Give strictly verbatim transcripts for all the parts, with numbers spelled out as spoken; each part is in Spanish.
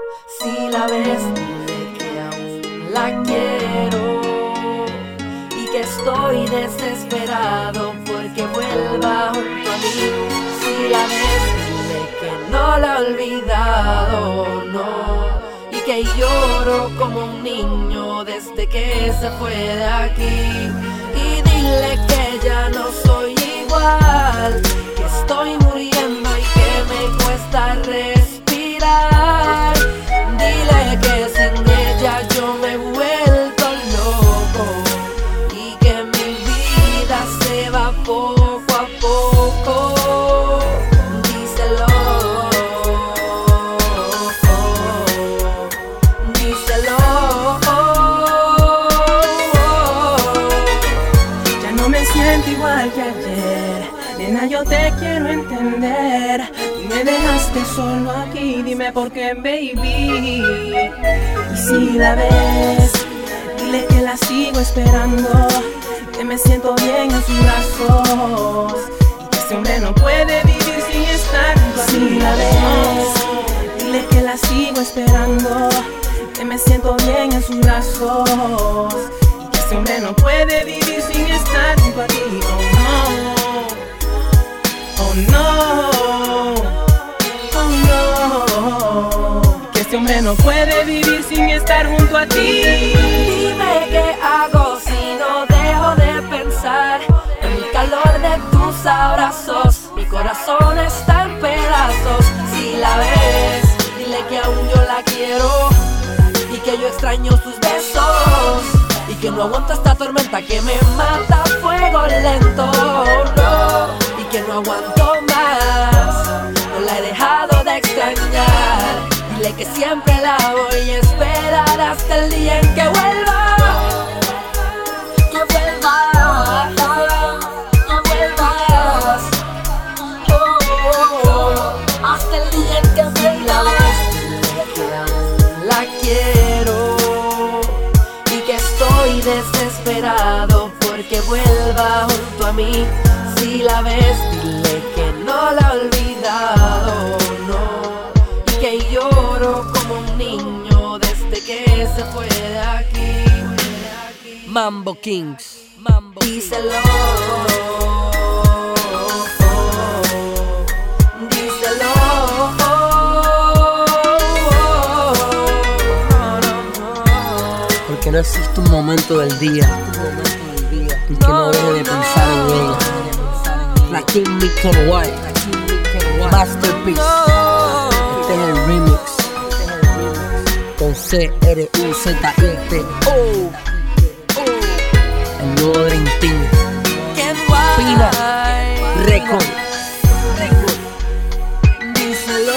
Si la ves, dile que aún la quiero y que estoy desesperado porque vuelva junto a mí. Si la ves, dile que no la he olvidado, no, y que lloro como un niño desde que se fue de aquí. Y dile que ya no soy igual, que estoy muriendo y que me cuesta respirar. Dile que sin ella yo me he vuelto loco y que mi vida se va poco a poco. Díselo, díselo. Ya no me siento igual que ayer, nena, yo te quiero entender. Tú me dejaste solo aquí, dime por qué, baby. Y si la ves, dile que la sigo esperando, que me siento bien en sus brazos y que este hombre no puede vivir sin estar junto a mí. Si la ves, dile que la sigo esperando, que me siento bien en sus brazos y que este hombre no puede vivir sin estar junto a ti. Oh no, oh no, oh no, que este hombre no puede vivir sin estar junto a ti. Dime qué hago si no dejo de pensar en el calor de tus abrazos. Mi corazón está en pedazos. Si la ves, dile que aún yo la quiero y que yo extraño sus besos y que no aguanto esta tormenta que me mata a fuego lento, no, y que no aguanto más, no la he dejado de extrañar. Dile que siempre la voy a esperar hasta el día en que vuelva, que vuelva, que vuelvas, oh, oh, oh, hasta el día en que vuelvas. Dile que aún la quiero y que estoy desesperado porque vuelva junto a mí. Si la ves, dile que no la he olvidado, no, y que lloro como un niño desde que se fue de aquí. Mambo Kings, Mambo Kings. Díselo, díselo. Porque no existe un momento del día en que no deje de pensar en ella. La King Milton White, Masterpiece. Este es el remix con C R U Z I T O, el nuevo Dream Team. Pina Record. Díselo.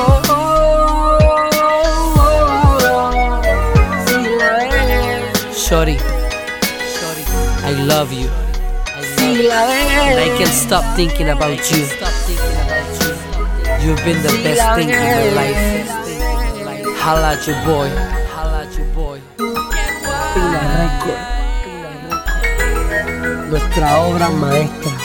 Shorty, I love you. Si la ves, And I can't stop thinking about you. You've been the best thing in my life. Holla at your boy. Holla at your boy. Pina Record. Nuestra obra maestra.